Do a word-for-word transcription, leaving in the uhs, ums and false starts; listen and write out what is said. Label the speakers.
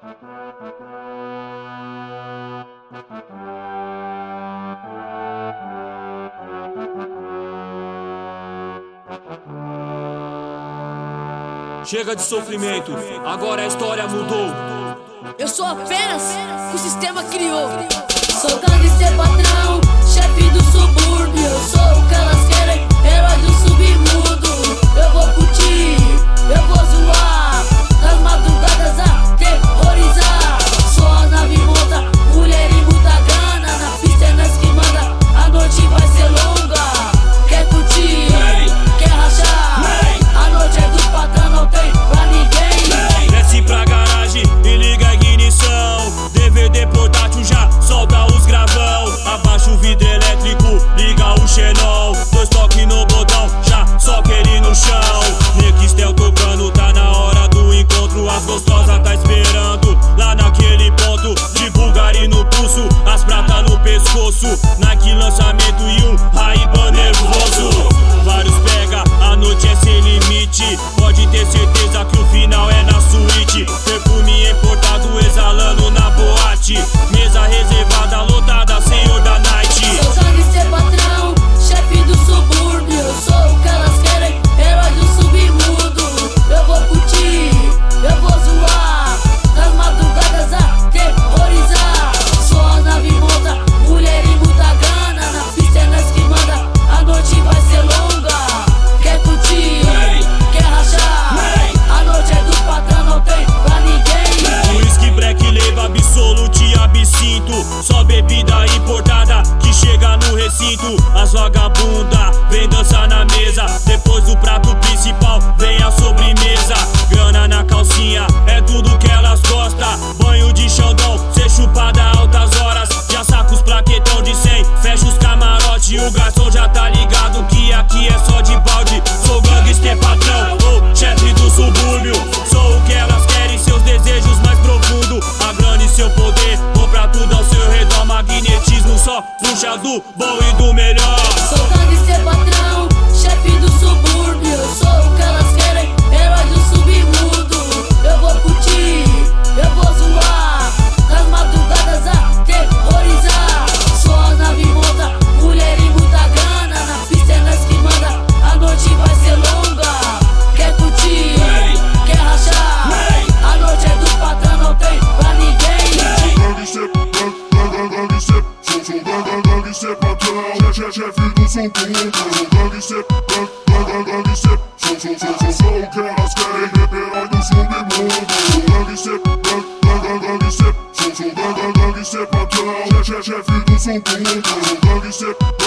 Speaker 1: Chega de sofrimento, agora a história mudou.
Speaker 2: Eu sou apenas o que o sistema criou. Sou gangster patrão, chefe do subúrbio. Eu sou o que elas querem, herói do submundo. Eu vou curtir, eu vou zoar, nas madrugadas a terrorizar. Sou a nave monta, mulher e muita grana. Na pista é nós que manda, a noite vai ser longa. Quer curtir, hey, quer rachar, hey, a noite é do patrão, não tem pra ninguém.
Speaker 1: Hey, desce pra garagem e liga a ignição. D V D portátil já solta os gravão. Abaixa o vidro elétrico, liga o xenon. Dois toques no botão, já soca ele no chão. Nextel tocando, tá na hora do encontro. As gostosas tá esperando lá naquele ponto. De Bulgari no pulso, as pratas no pescoço. Nike lançamento e um Ray-Ban nervoso. Vários pega, a noite é sem limite. Pode ter certeza que o final é na suíte. Perfume importado exalando na boate. Mesa reservada, lotada, senhor da night.
Speaker 2: Sou gangster patrão, chefe do subúrbio. Eu sou o que elas querem, herói do submundo. Eu vou curtir, eu vou zoar, nas madrugadas a terrorizar. Sou a nave monta, mulher e muita grana. Na pista é nós que manda, a noite vai ser longa. Quer curtir, hey, quer rachar, hey, a noite é do patrão, não tem pra ninguém.
Speaker 1: Whisky, black, leva, absolute e absinto. Só bebida importada que chega no recinto. As vagabunda vem dançar na mesa. Depois do prato principal vem a sobremesa. Grana na calcinha, é tudo que elas gostam. Banho de xandão, cê chupada altas horas. Já saca os plaquetão de cem, fecha os camarote. O garçom já tá ligado que aqui é só de balde. Sou gangster patrão, ou chefe do subúrbio. Sou o que elas querem, seus desejos mais profundos. A grana e seu poder, compra tudo ao seu redor. Magnetismo só puxa do bom e do melhor.
Speaker 2: Sou gangster patrão, chefe do subúrbio. Eu sou o que elas querem, herói do submundo. Eu vou curtir, eu vou zoar, nas madrugadas a terrorizar. Sou a nave monta, mulher e muita grana. Na pista é nós que manda, a noite vai ser longa. Quer curtir, hey, quer rachar, hey, a noite é do patrão, não tem pra ninguém.
Speaker 3: Gangster, gangster, sou, sou gangster patrão, chefe do subúrbio. Gangster, gangster, sou, sou, sou, sou, sou o que elas querem, herói do submundo. Gangster, gangster, sou, sou gangster patrão, chefe do subúrbio. Gangster,